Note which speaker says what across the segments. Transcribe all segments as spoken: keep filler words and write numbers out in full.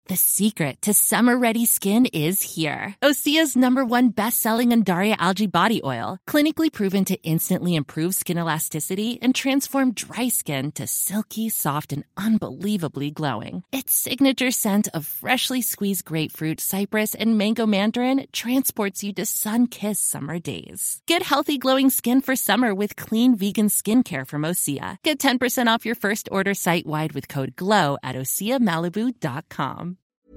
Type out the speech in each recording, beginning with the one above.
Speaker 1: The secret to summer-ready skin is here. Osea's number one best-selling Undaria Algae Body Oil, clinically proven to instantly improve skin elasticity and transform dry skin to silky, soft, and unbelievably glowing. Its signature scent of freshly squeezed grapefruit, cypress, and mango mandarin transports you to sun-kissed summer days. Get healthy, glowing skin for summer with clean vegan skincare from Osea. Get ten percent off your first order site-wide with code GLOW at osea malibu dot com.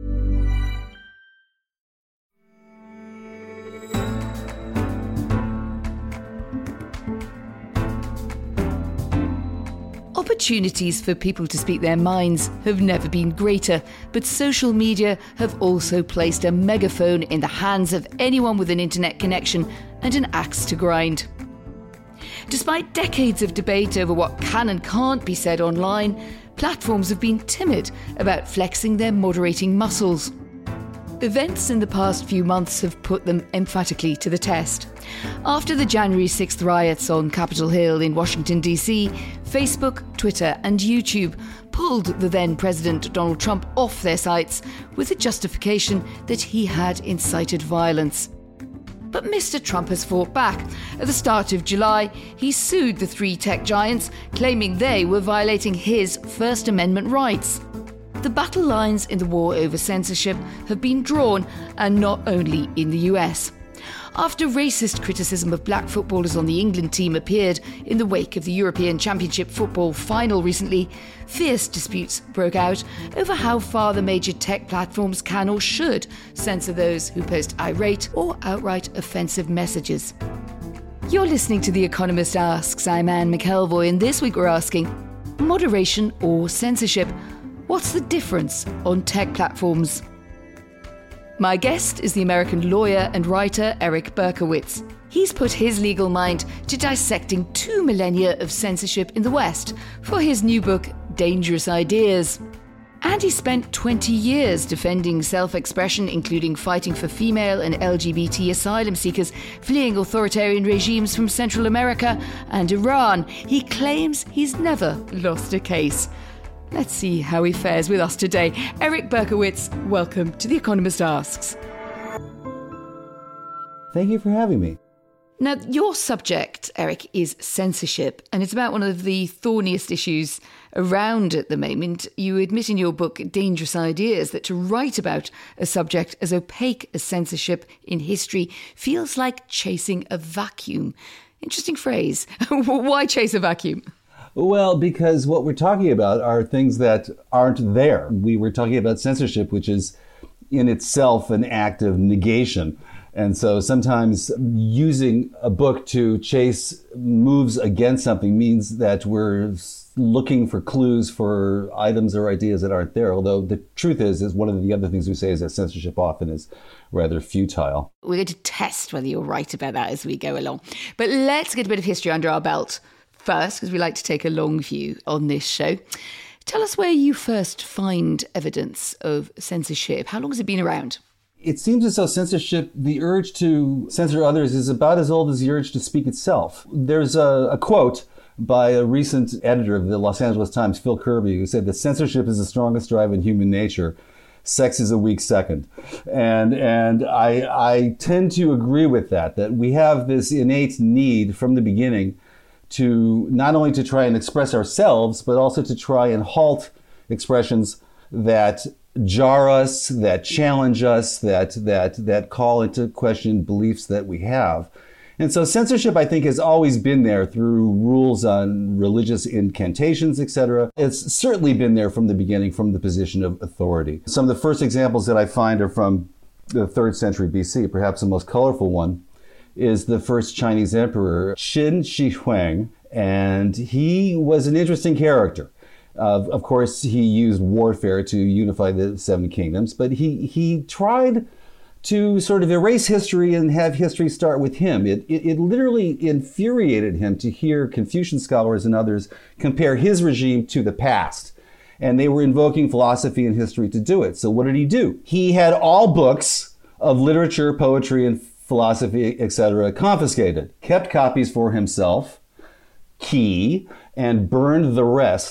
Speaker 2: Opportunities for people to speak their minds have never been greater, but social media have also placed a megaphone in the hands of anyone with an internet connection and an axe to grind. Despite decades of debate over what can and can't be said online, platforms have been timid about flexing their moderating muscles. Events in the past few months have put them emphatically to the test. After the January sixth riots on Capitol Hill in Washington, D C, Facebook, Twitter and YouTube pulled the then President Donald Trump off their sites with the justification that he had incited violence. But Mister Trump has fought back. At the start of July, he sued the three tech giants, claiming they were violating his First Amendment rights. The battle lines in the war over censorship have been drawn, and not only in the U S. After racist criticism of black footballers on the England team appeared in the wake of the European Championship football final recently, fierce disputes broke out over how far the major tech platforms can or should censor those who post irate or outright offensive messages. You're listening to The Economist Asks. I'm Anne McElvoy, and this week we're asking, moderation or censorship? What's the difference on tech platforms? My guest is the American lawyer and writer Eric Berkowitz. He's put his legal mind to dissecting two millennia of censorship in the West for his new book, Dangerous Ideas. And he spent twenty years defending self-expression, including fighting for female and L G B T asylum seekers fleeing authoritarian regimes from Central America and Iran. He claims he's never lost a case. Let's see how he fares with us today. Eric Berkowitz, welcome to The Economist Asks.
Speaker 3: Thank you for having me.
Speaker 2: Now, your subject, Eric, is censorship, and it's about one of the thorniest issues around at the moment. You admit in your book, Dangerous Ideas, that to write about a subject as opaque as censorship in history feels like chasing a vacuum. Interesting phrase. Why chase a vacuum?
Speaker 3: Well, because what we're talking about are things that aren't there. We were talking about censorship, which is in itself an act of negation. And so sometimes using a book to chase moves against something means that we're looking for clues for items or ideas that aren't there. Although the truth is, is one of the other things we say is that censorship often is rather futile.
Speaker 2: We're going to test whether you're right about that as we go along. But let's get a bit of history under our belt first, because we like to take a long view on this show. Tell us where you first find evidence of censorship. How long has it been around?
Speaker 3: It seems as though censorship, the urge to censor others, is about as old as the urge to speak itself. There's a, a quote by a recent editor of the Los Angeles Times, Phil Kirby, who said that censorship is the strongest drive in human nature. Sex is a weak second. And and I, I tend to agree with that, that we have this innate need from the beginning to not only to try and express ourselves, but also to try and halt expressions that jar us, that challenge us, that that that call into question beliefs that we have. And so censorship, I think, has always been there through rules on religious incantations, et cetera. It's certainly been there from the beginning, from the position of authority. Some of the first examples that I find are from the third century B C. Perhaps the most colorful one is the first Chinese emperor, Qin Shi Huang, and he was an interesting character. Uh, of course, he used warfare to unify the seven kingdoms, but he he tried to sort of erase history and have history start with him. It, it, it literally infuriated him to hear Confucian scholars and others compare his regime to the past. And they were invoking philosophy and history to do it. So what did he do? He had all books of literature, poetry, and philosophy, et cetera, confiscated, kept copies for himself, key, and burned the rest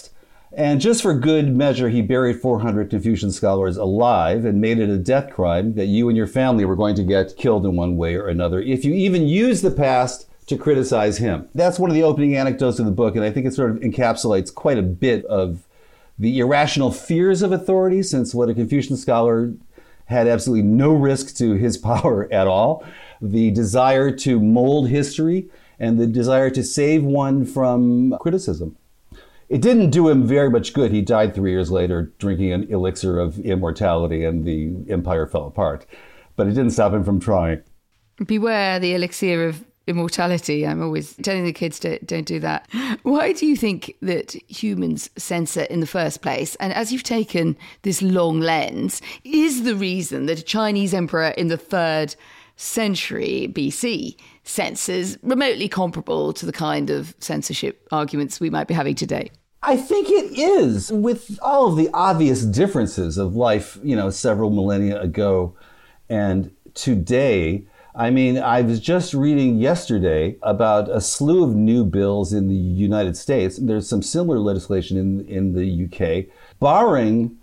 Speaker 3: And just for good measure, he buried four hundred Confucian scholars alive and made it a death crime that you and your family were going to get killed in one way or another if you even use the past to criticize him. That's one of the opening anecdotes of the book, and I think it sort of encapsulates quite a bit of the irrational fears of authority, since what a Confucian scholar had absolutely no risk to his power at all, the desire to mold history, and the desire to save one from criticism. It didn't do him very much good. He died three years later drinking an elixir of immortality, and the empire fell apart. But it didn't stop him from trying.
Speaker 2: Beware the elixir of immortality. I'm always telling the kids to don't do that. Why do you think that humans censor in the first place? And as you've taken this long lens, is the reason that a Chinese emperor in the third century B C censors remotely comparable to the kind of censorship arguments we might be having today?
Speaker 3: I think it is, with all of the obvious differences of life, you know, several millennia ago and today. I mean, I was just reading yesterday about a slew of new bills in the United States. There's some similar legislation in, in the U K, barring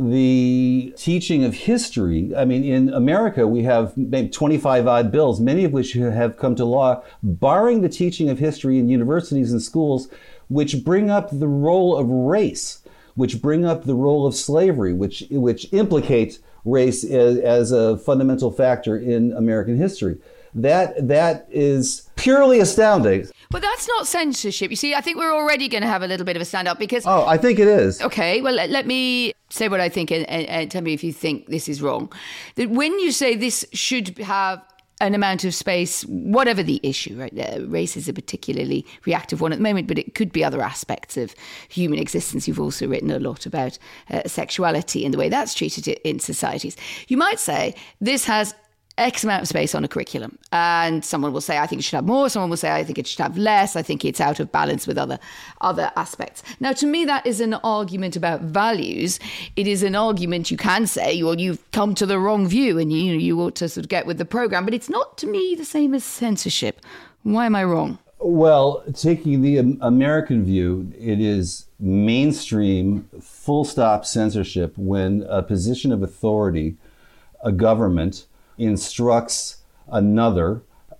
Speaker 3: the teaching of history. I mean, in America, we have maybe twenty-five odd bills, many of which have come to law, barring the teaching of history in universities and schools, which bring up the role of race, which bring up the role of slavery, which which implicate race as, as a fundamental factor in American history. That that is purely astounding.
Speaker 2: But that's not censorship. You see, I think we're already going to have a little bit of a stand-up because...
Speaker 3: Oh, I think it is.
Speaker 2: Okay, well, let, let me say what I think and, and, and tell me if you think this is wrong. That when you say this should have an amount of space, whatever the issue, right? Uh, race is a particularly reactive one at the moment, but it could be other aspects of human existence. You've also written a lot about uh, sexuality and the way that's treated in societies. You might say this has X amount of space on a curriculum. And someone will say, I think it should have more. Someone will say, I think it should have less. I think it's out of balance with other other aspects. Now, to me, that is an argument about values. It is an argument you can say, well, you've come to the wrong view and you, you ought to sort of get with the program. But it's not, to me, the same as censorship. Why am I wrong?
Speaker 3: Well, taking the American view, it is mainstream, full-stop censorship when a position of authority, a government, instructs another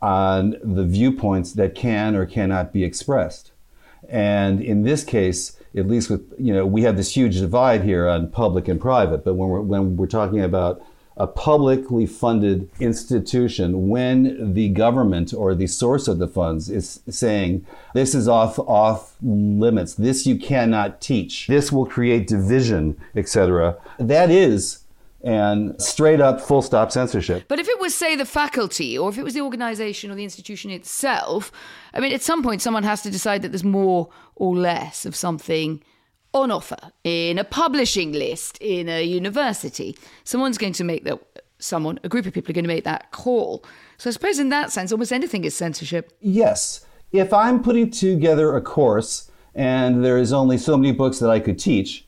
Speaker 3: on the viewpoints that can or cannot be expressed. And in this case, at least with, you know, we have this huge divide here on public and private, but when we're, when we're talking about a publicly funded institution, when the government or the source of the funds is saying, this is off, off limits, this you cannot teach, this will create division, et cetera, that is and straight up full stop censorship.
Speaker 2: But if it was, say, the faculty or if it was the organisation or the institution itself, I mean, at some point someone has to decide that there's more or less of something on offer in a publishing list, in a university. Someone's going to make that, someone, a group of people are going to make that call. So I suppose in that sense, almost anything is censorship.
Speaker 3: Yes. If I'm putting together a course and there is only so many books that I could teach,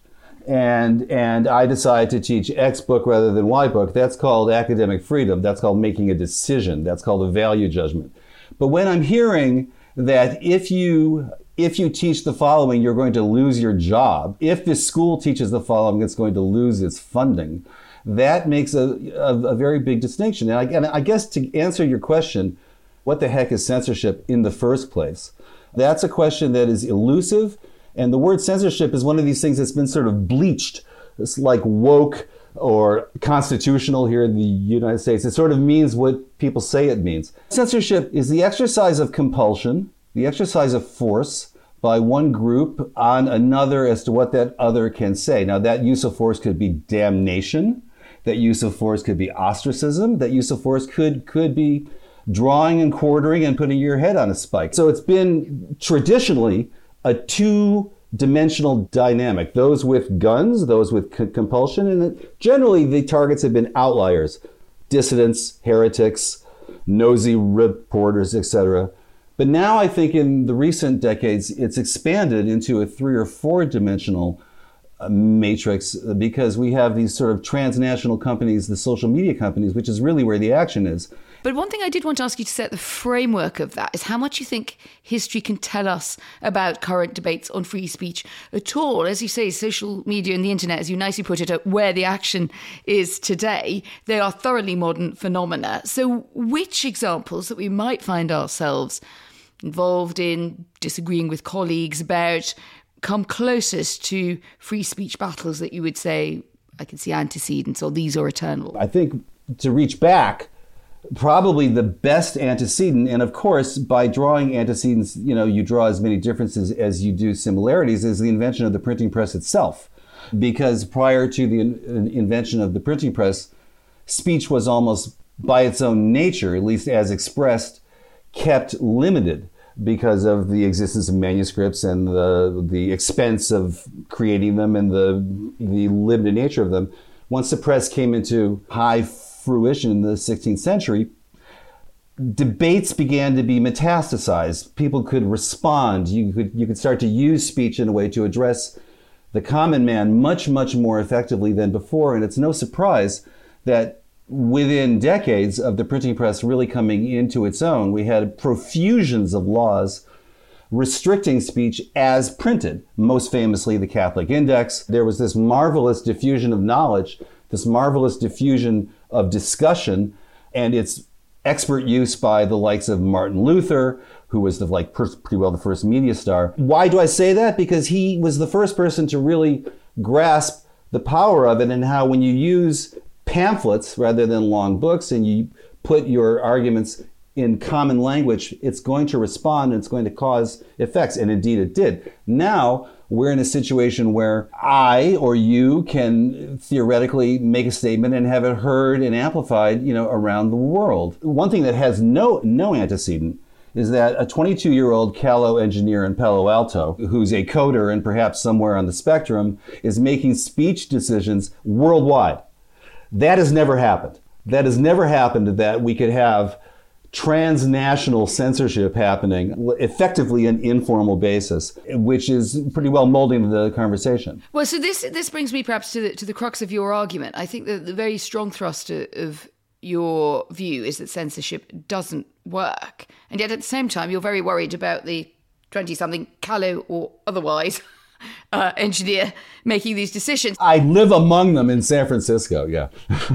Speaker 3: And and I decide to teach X book rather than Y book, that's called academic freedom. That's called making a decision. That's called a value judgment. But when I'm hearing that if you if you teach the following, you're going to lose your job. If this school teaches the following, it's going to lose its funding. That makes a, a, a very big distinction. And I, and I guess to answer your question, what the heck is censorship in the first place? That's a question that is elusive. And the word censorship is one of these things that's been sort of bleached. It's like woke or constitutional here in the United States. It sort of means what people say it means. Censorship is the exercise of compulsion, the exercise of force by one group on another as to what that other can say. Now, that use of force could be damnation. That use of force could be ostracism. That use of force could, could be drawing and quartering and putting your head on a spike. So it's been traditionally a two-dimensional dynamic, those with guns, those with c- compulsion, and generally the targets have been outliers, dissidents, heretics, nosy reporters, et cetera. But now I think in the recent decades, it's expanded into a three or four-dimensional matrix, because we have these sort of transnational companies, the social media companies, which is really where the action is.
Speaker 2: But one thing I did want to ask you to set the framework of that is how much you think history can tell us about current debates on free speech at all. As you say, social media and the internet, as you nicely put it, are where the action is today. They are thoroughly modern phenomena. So which examples that we might find ourselves involved in disagreeing with colleagues about come closest to free speech battles that you would say, I can see antecedents, or these are eternal?
Speaker 3: I think to reach back, probably the best antecedent, and of course, by drawing antecedents, you know, you draw as many differences as you do similarities, is the invention of the printing press itself. Because prior to the in- invention of the printing press, speech was almost by its own nature, at least as expressed, kept limited because of the existence of manuscripts and the the expense of creating them and the the limited nature of them. Once the press came into high fruition in the sixteenth century, debates began to be metastasized. People could respond. You could you could start to use speech in a way to address the common man much, much more effectively than before. And it's no surprise that within decades of the printing press really coming into its own, we had profusions of laws restricting speech as printed, most famously the Catholic Index. There was this marvelous diffusion of knowledge, this marvelous diffusion of discussion, and its expert use by the likes of Martin Luther, who was the, like pretty well the first media star. Why do I say that? Because he was the first person to really grasp the power of it, and how when you use pamphlets rather than long books and you put your arguments in common language, it's going to respond and it's going to cause effects. And indeed it did. Now we're in a situation where I or you can theoretically make a statement and have it heard and amplified, you know, around the world. One thing that has no no antecedent is that a twenty-two-year-old Callow engineer in Palo Alto, who's a coder and perhaps somewhere on the spectrum, is making speech decisions worldwide. That has never happened. That has never happened, that we could have transnational censorship happening effectively an informal basis, which is pretty well molding the conversation.
Speaker 2: Well, so this this brings me perhaps to the, to the crux of your argument. I think that the very strong thrust of your view is that censorship doesn't work. And yet at the same time, you're very worried about the twenty-something Callow or otherwise uh, engineer making these decisions.
Speaker 3: I live among them in San Francisco, yeah.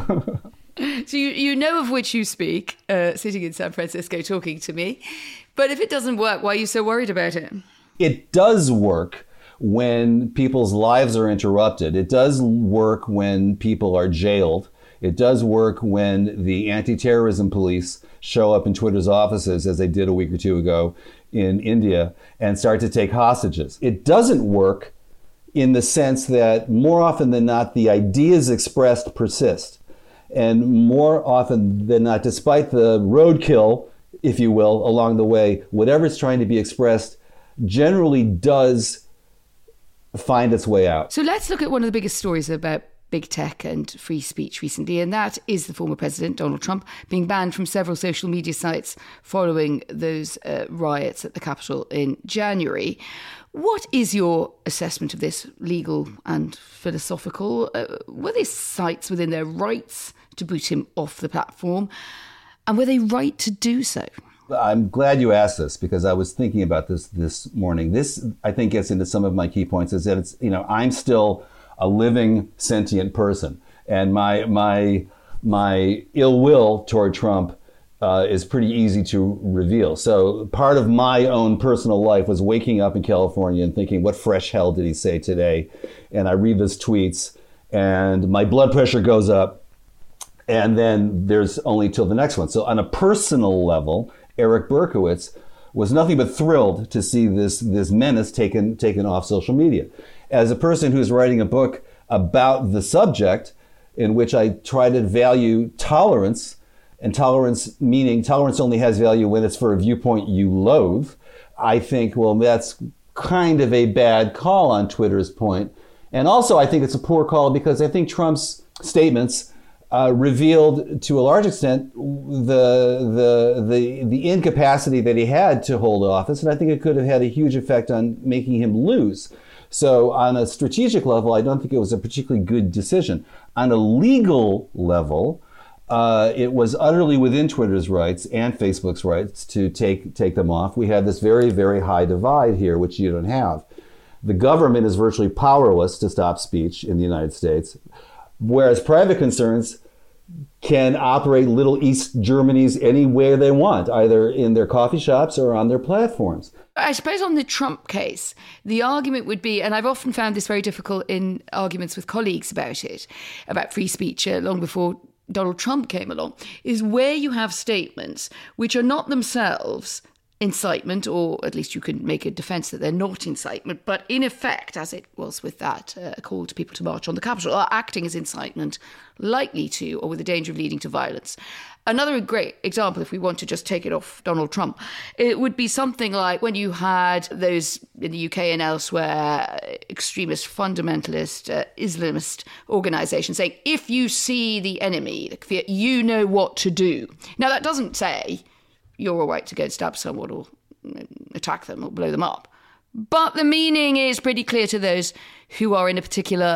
Speaker 2: So you, you know of which you speak, uh, sitting in San Francisco talking to me. But if it doesn't work, why are you so worried about it?
Speaker 3: It does work when people's lives are interrupted. It does work when people are jailed. It does work when the anti-terrorism police show up in Twitter's offices, as they did a week or two ago in India, and start to take hostages. It doesn't work in the sense that more often than not, the ideas expressed persist. And more often than not, despite the roadkill, if you will, along the way, whatever's trying to be expressed generally does find its way out.
Speaker 2: So let's look at one of the biggest stories about big tech and free speech recently, and that is the former president, Donald Trump, being banned from several social media sites following those uh, riots at the Capitol in January. What is your assessment of this, legal and philosophical? Uh, were these sites within their rights to boot him off the platform? And were they right to do so?
Speaker 3: I'm glad you asked this, because I was thinking about this this morning. This, I think, gets into some of my key points, is that it's, you know, I'm still a living, sentient person. And my my my ill will toward Trump uh, is pretty easy to reveal. So part of my own personal life was waking up in California and thinking, what fresh hell did he say today? And I read his tweets and my blood pressure goes up. And then there's only till the next one. So on a personal level, Eric Berkowitz was nothing but thrilled to see this this menace taken taken off social media. As a person who's writing a book about the subject, in which I try to value tolerance, and tolerance meaning tolerance only has value when it's for a viewpoint you loathe, I think, well, that's kind of a bad call on Twitter's point. And also, I think it's a poor call because I think Trump's statements Uh, revealed to a large extent the, the the the incapacity that he had to hold office, and I think it could have had a huge effect on making him lose. So on a strategic level, I don't think it was a particularly good decision. On a legal level, uh, it was utterly within Twitter's rights and Facebook's rights to take take them off. We have this very, very high divide here, which you don't have. The government is virtually powerless to stop speech in the United States, whereas private concerns can operate little East Germanys anywhere they want, either in their coffee shops or on their platforms.
Speaker 2: I suppose on the Trump case, the argument would be, and I've often found this very difficult in arguments with colleagues about it, about free speech uh, long before Donald Trump came along, is where you have statements which are not themselves incitement, or at least you can make a defence that they're not incitement, but in effect, as it was with that uh, call to people to march on the Capitol, are acting as incitement, likely to, or with the danger of leading to violence. Another great example, if we want to just take it off Donald Trump, it would be something like when you had those in the U K and elsewhere, extremist, fundamentalist, uh, Islamist organisations saying, if you see the enemy, you know what to do. Now, that doesn't say you're all right to go and stab someone or attack them or blow them up. But the meaning is pretty clear to those who are in a particular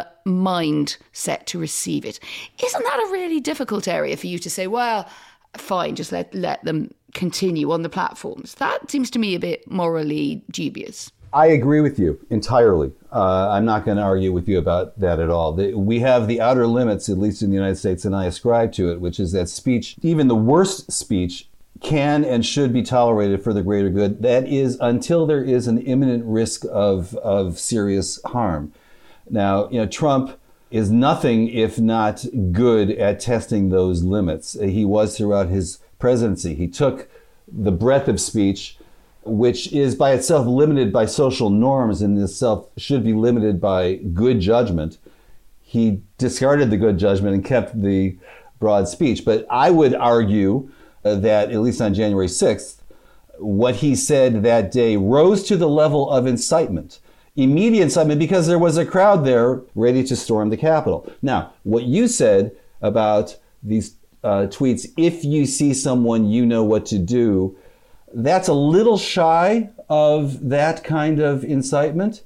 Speaker 2: mindset to receive it. Isn't that a really difficult area for you to say, well, fine, just let, let them continue on the platforms? That seems to me a bit morally dubious.
Speaker 3: I agree with you entirely. Uh, I'm not going to argue with you about that at all. The, we have the outer limits, at least in the United States, and I ascribe to it, which is that speech, even the worst speech, can and should be tolerated for the greater good. That is until there is an imminent risk of, of serious harm. Now, you know, Trump is nothing if not good at testing those limits. He was throughout his presidency. He took the breadth of speech, which is by itself limited by social norms and itself should be limited by good judgment. He discarded the good judgment and kept the broad speech. But I would argue that, at least on January sixth, what he said that day rose to the level of incitement, immediate incitement, because there was a crowd there ready to storm the Capitol. Now, what you said about these uh, tweets, if you see someone, you know what to do, that's a little shy of that kind of incitement.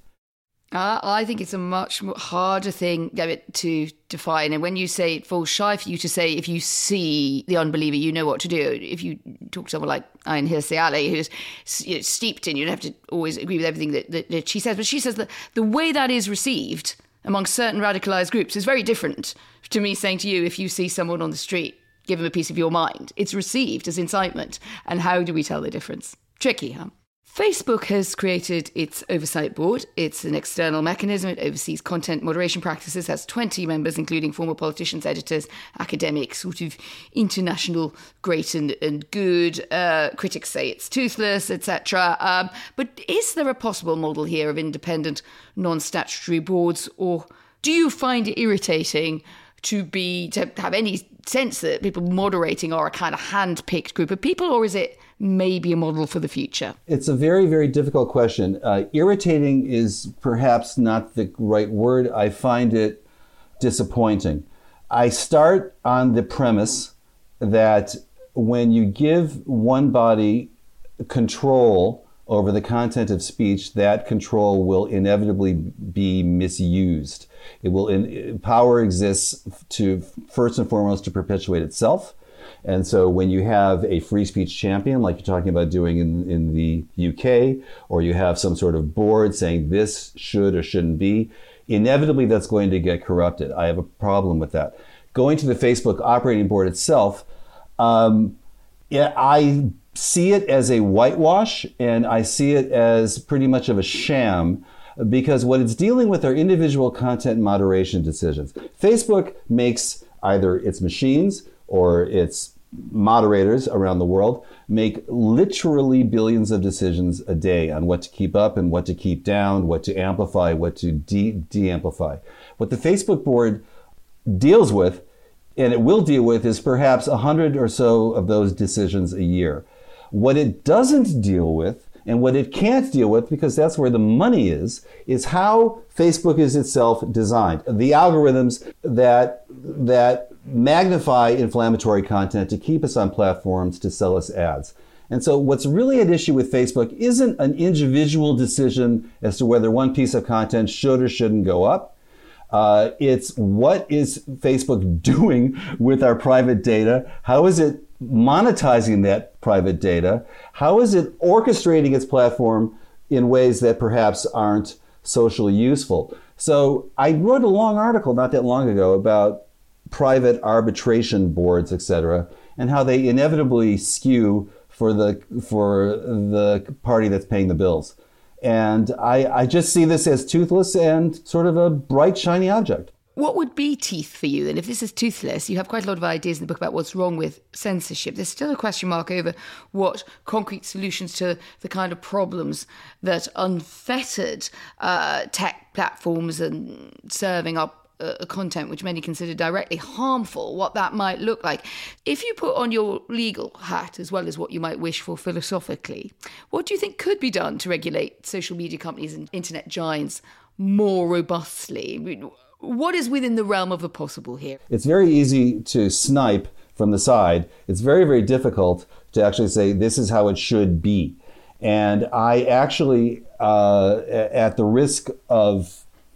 Speaker 2: Uh, I think it's a much harder thing to define. And when you say it falls shy for you to say, if you see the unbeliever, you know what to do. If you talk to someone like Ayaan Hirsi Ali, who's you know, steeped in, you don't have to always agree with everything that, that, that she says. But she says that the way that is received among certain radicalized groups is very different to me saying to you, if you see someone on the street, give them a piece of your mind. It's received as incitement. And how do we tell the difference? Tricky, huh? Facebook has created its oversight board. It's an external mechanism. It oversees content moderation practices, has twenty members, including former politicians, editors, academics, sort of international great and, and good. Uh, critics say it's toothless, et cetera. Um, but is there a possible model here of independent, non-statutory boards, or do you find it irritating to be to have any sense that people moderating are a kind of hand-picked group of people, or is it maybe a model for the future?
Speaker 3: It's a very, very difficult question. Uh, irritating is perhaps not the right word. I find it disappointing. I start on the premise that when you give one body control over the content of speech, that control will inevitably be misused. It will in, power exists to first and foremost to perpetuate itself. And so when you have a free speech champion, like you're talking about doing in, in the U K, or you have some sort of board saying this should or shouldn't be, inevitably that's going to get corrupted. I have a problem with that. Going to the Facebook operating board itself, um, yeah, I see it as a whitewash, and I see it as pretty much of a sham, because what it's dealing with are individual content moderation decisions. Facebook makes either its machines or its moderators around the world make literally billions of decisions a day on what to keep up and what to keep down, what to amplify, what to de- de-amplify. What the Facebook board deals with, and it will deal with, is perhaps a hundred or so of those decisions a year. What it doesn't deal with, and what it can't deal with, because that's where the money is, is how Facebook is itself designed. The algorithms that that magnify inflammatory content to keep us on platforms to sell us ads. And so what's really at issue with Facebook isn't an individual decision as to whether one piece of content should or shouldn't go up. Uh, it's what is Facebook doing with our private data? How is it monetizing that private data? How is it orchestrating its platform in ways that perhaps aren't socially useful? So I wrote a long article not that long ago about private arbitration boards, et cetera, and how they inevitably skew for the for the party that's paying the bills. And I, I just see this as toothless and sort of a bright, shiny object.
Speaker 2: What would be teeth for you then? If this is toothless, you have quite a lot of ideas in the book about what's wrong with censorship. There's still a question mark over what concrete solutions to the kind of problems that unfettered uh, tech platforms and serving up uh, content which many consider directly harmful, what that might look like. If you put on your legal hat as well as what you might wish for philosophically, what do you think could be done to regulate social media companies and internet giants more robustly? I mean, what is within the realm of the possible here?
Speaker 3: It's very easy to snipe from the side. It's very, very difficult to actually say this is how it should be. And I actually, uh, at the risk of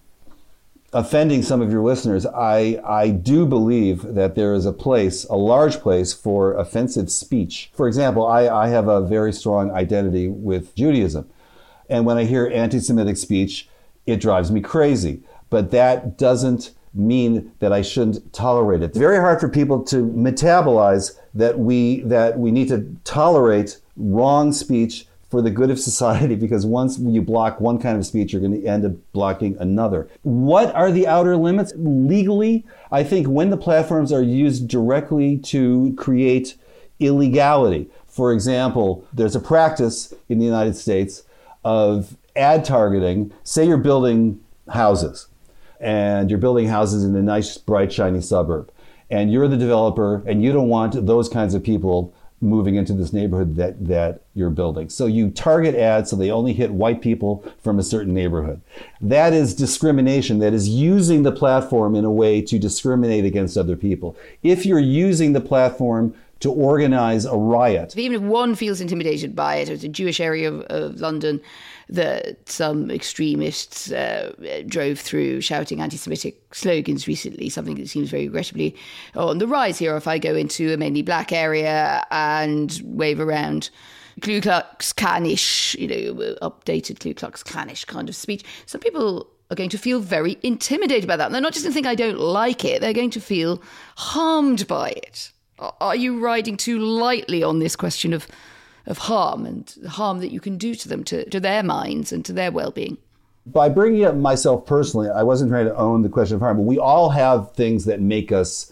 Speaker 3: offending some of your listeners, I, I do believe that there is a place, a large place for offensive speech. For example, I, I have a very strong identity with Judaism. And when I hear anti-Semitic speech, it drives me crazy. But that doesn't mean that I shouldn't tolerate it. It's very hard for people to metabolize that we that we need to tolerate wrong speech for the good of society, because once you block one kind of speech, you're going to end up blocking another. What are the outer limits? Legally, I think when the platforms are used directly to create illegality. For example, there's a practice in the United States of ad targeting. Say you're building houses, and you're building houses in a nice, bright, shiny suburb, and you're the developer, and you don't want those kinds of people moving into this neighborhood that, that you're building. So you target ads so they only hit white people from a certain neighborhood. That is discrimination. That is using the platform in a way to discriminate against other people. If you're using the platform to organize a riot.
Speaker 2: Even if one feels intimidated by it, it's a Jewish area of, of London that some extremists uh, drove through shouting anti-Semitic slogans recently, something that seems very regrettably on the rise here. If I go into a mainly black area and wave around Ku Klux Klanish, you know, updated Ku Klux Klanish kind of speech, some people are going to feel very intimidated by that. And they're not just going to think I don't like it, they're going to feel harmed by it. Are you riding too lightly on this question of of harm and the harm that you can do to them, to, to their minds and to their well-being?
Speaker 3: By bringing up myself personally, I wasn't trying to own the question of harm, but we all have things that make us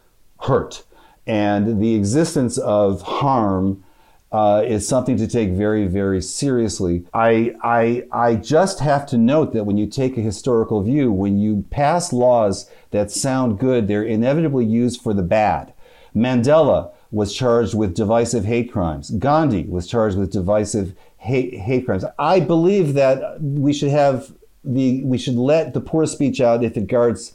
Speaker 3: hurt. And the existence of harm uh, is something to take very, very seriously. I, I, I just have to note that when you take a historical view, when you pass laws that sound good, they're inevitably used for the bad. Mandela was charged with divisive hate crimes. Gandhi was charged with divisive hate, hate crimes. I believe that we should have the we should let the poor speech out if it guards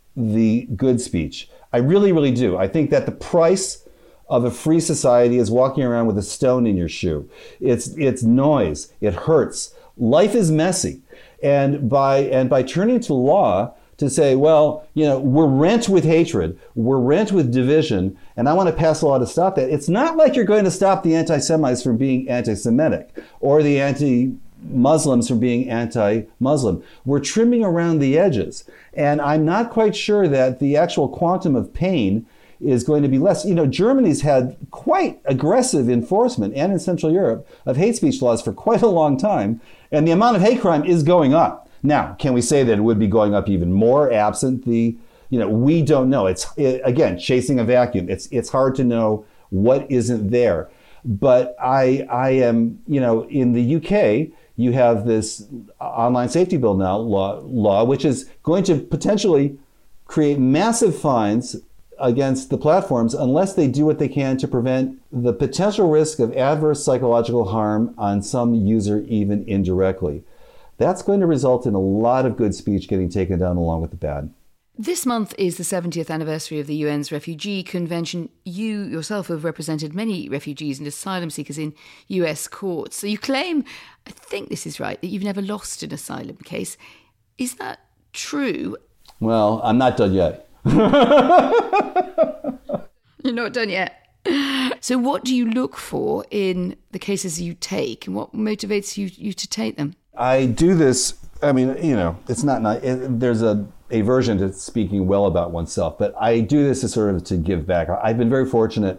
Speaker 3: the good speech. I really, really do. I think that the price of a free society is walking around with a stone in your shoe. It's it's noise. It hurts. Life is messy, and by and by turning to law to say, well, you know, we're rent with hatred, we're rent with division, and I want to pass a law to stop that. It's not like you're going to stop the anti-Semites from being anti-Semitic or the anti-Muslims from being anti-Muslim. We're trimming around the edges. And I'm not quite sure that the actual quantum of pain is going to be less. You know, Germany's had quite aggressive enforcement, and in Central Europe, of hate speech laws for quite a long time, and the amount of hate crime is going up. Now, can we say that it would be going up even more absent the, you know, we don't know. It's, it, again, chasing a vacuum. It's it's hard to know what isn't there. But I I am, you know, in the U K, you have this online safety bill now, law, law which is going to potentially create massive fines against the platforms unless they do what they can to prevent the potential risk of adverse psychological harm on some user, even indirectly. That's going to result in a lot of good speech getting taken down along with the bad.
Speaker 2: This month is the seventieth anniversary of the U N's Refugee Convention. You yourself have represented many refugees and asylum seekers in U S courts. So you claim, I think this is right, that you've never lost an asylum case. Is that true?
Speaker 3: Well, I'm not done yet.
Speaker 2: You're not done yet. So what do you look for in the cases you take, and what motivates you, you to take them?
Speaker 3: I do this, I mean, you know, it's not, not it, there's a aversion to speaking well about oneself, but I do this to sort of to give back. I've been very fortunate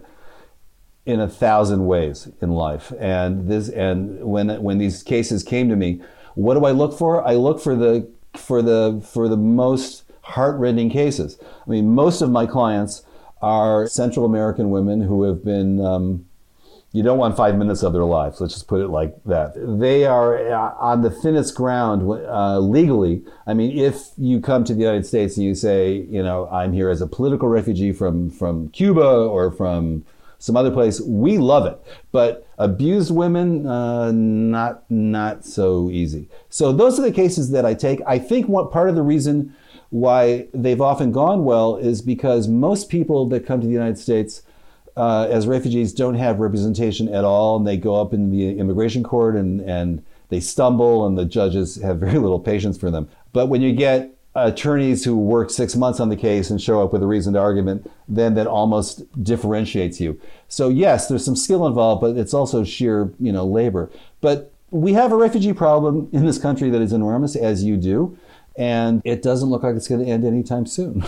Speaker 3: in a thousand ways in life, and this and when when these cases came to me, what do I look for? I look for the for the for the most heartrending cases. I mean, most of my clients are Central American women who have been. Um, You don't want five minutes of their lives. Let's just put it like that. They are on the thinnest ground uh, legally. I mean, if you come to the United States and you say, you know, I'm here as a political refugee from, from Cuba or from some other place, we love it. But abused women, uh, not not so easy. So those are the cases that I take. I think what part of the reason why they've often gone well is because most people that come to the United States Uh, as refugees don't have representation at all, and they go up in the immigration court and, and they stumble, and the judges have very little patience for them. But when you get attorneys who work six months on the case and show up with a reasoned argument, then that almost differentiates you. So yes, there's some skill involved, but it's also sheer, you know, labor. But we have a refugee problem in this country that is enormous, as you do, and it doesn't look like it's going to end anytime soon.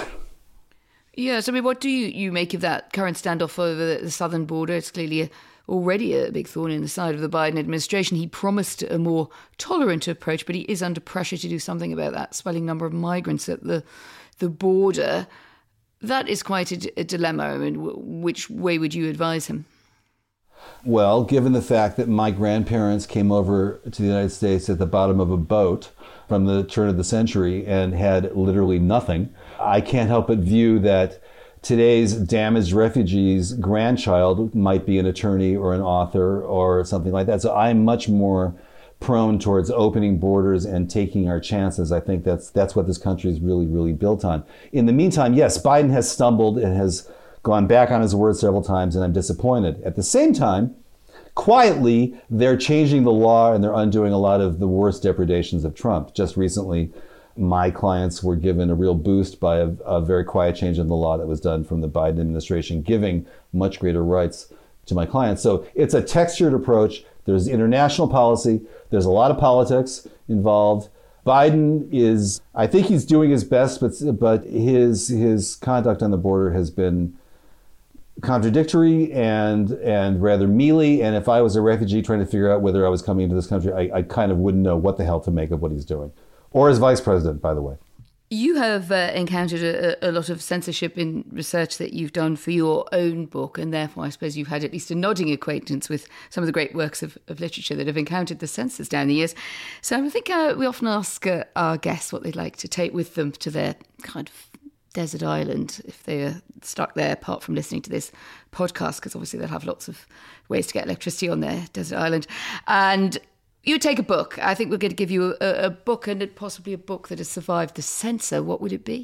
Speaker 2: Yes, I mean, what do you, you make of that current standoff over the southern border? It's clearly a, already a big thorn in the side of the Biden administration. He promised a more tolerant approach, but he is under pressure to do something about that swelling number of migrants at the the border. That is quite a, a dilemma. I mean, w- which way would you advise him?
Speaker 3: Well, given the fact that my grandparents came over to the United States at the bottom of a boat from the turn of the century and had literally nothing, I can't help but view that today's damaged refugee's grandchild might be an attorney or an author or something like that. So I'm much more prone towards opening borders and taking our chances. I think that's that's what this country is really, really built on. In the meantime, yes, Biden has stumbled and has gone back on his word several times, and I'm disappointed. At the same time, quietly, they're changing the law and they're undoing a lot of the worst depredations of Trump. Just recently, my clients were given a real boost by a, a very quiet change in the law that was done from the Biden administration, giving much greater rights to my clients. So it's a textured approach. There's international policy. There's a lot of politics involved. Biden is, I think he's doing his best, but but his his conduct on the border has been contradictory and and rather mealy. And if I was a refugee trying to figure out whether I was coming into this country, I, I kind of wouldn't know what the hell to make of what he's doing. Or as vice president, by the way.
Speaker 2: You have uh, encountered a, a lot of censorship in research that you've done for your own book, and therefore I suppose you've had at least a nodding acquaintance with some of the great works of, of literature that have encountered the censors down the years. So I think uh, we often ask uh, our guests what they'd like to take with them to their kind of desert island if they are stuck there, apart from listening to this podcast, because obviously they'll have lots of ways to get electricity on their desert island. And you take a book. I think we're going to give you a, a book, and possibly a book that has survived the censor. What would it be?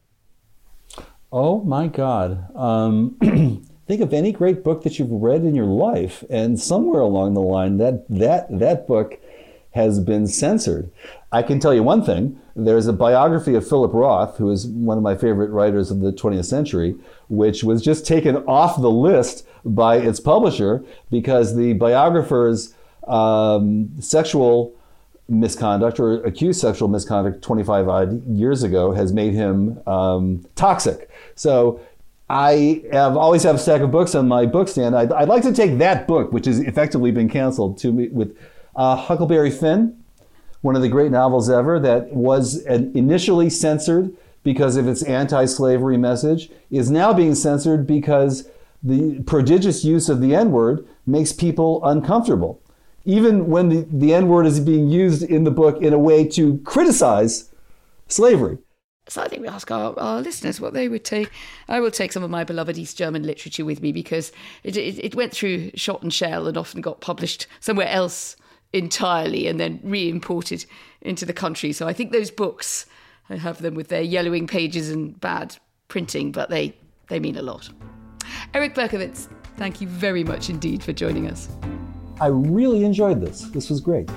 Speaker 3: Oh, my God. Um, think of any great book that you've read in your life, and somewhere along the line, that that that book has been censored. I can tell you one thing. There's a biography of Philip Roth, who is one of my favorite writers of the twentieth century, which was just taken off the list by its publisher because the biographer's um, sexual misconduct or accused sexual misconduct twenty-five odd years ago has made him um, toxic. So I have always have a stack of books on my book stand. I'd, I'd like to take that book, which has effectively been canceled, to me with uh, Huckleberry Finn, one of the great novels ever that was an initially censored because of its anti-slavery message, is now being censored because the prodigious use of the N-word makes people uncomfortable, even when the, the N-word is being used in the book in a way to criticize slavery.
Speaker 2: So I think we ask our, our listeners what they would take. I will take some of my beloved East German literature with me because it, it, it went through shot and shell and often got published somewhere else entirely and then re-imported into the country. So I think those books I have them with their yellowing pages and bad printing, but they, they mean a lot. Eric Berkowitz, thank you very much indeed for joining us.
Speaker 3: I really enjoyed this. This was great.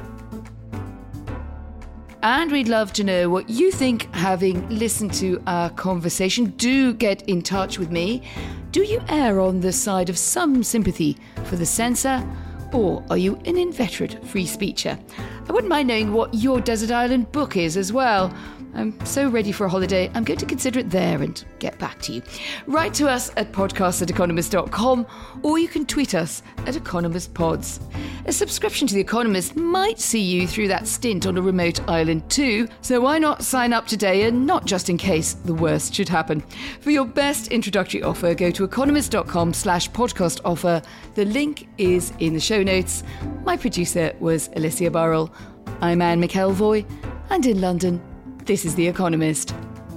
Speaker 2: And we'd love to know what you think, having listened to our conversation. Do get in touch with me. Do you err on the side of some sympathy for the censor, or are you an inveterate free speecher? I wouldn't mind knowing what your desert island book is as well. I'm so ready for a holiday, I'm going to consider it there and get back to you. Write to us at podcast at economist dot com, or you can tweet us at economistpods. A subscription to The Economist might see you through that stint on a remote island too, so why not sign up today, and not just in case the worst should happen. For your best introductory offer, go to economist dot com slash podcast offer. The link is in the show notes. My producer was Alicia Burrell. I'm Anne McElvoy, and in London, this is The Economist.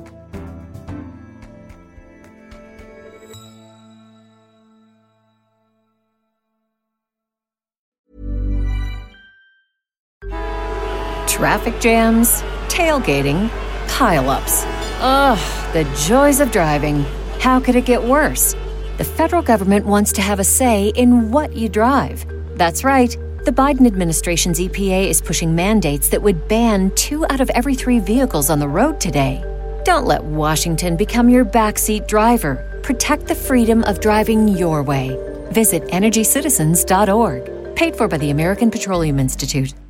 Speaker 4: Traffic jams, tailgating, pile-ups. Ugh, the joys of driving. How could it get worse? The federal government wants to have a say in what you drive. That's right. The Biden administration's E P A is pushing mandates that would ban two out of every three vehicles on the road today. Don't let Washington become your backseat driver. Protect the freedom of driving your way. Visit energy citizens dot org. Paid for by the American Petroleum Institute.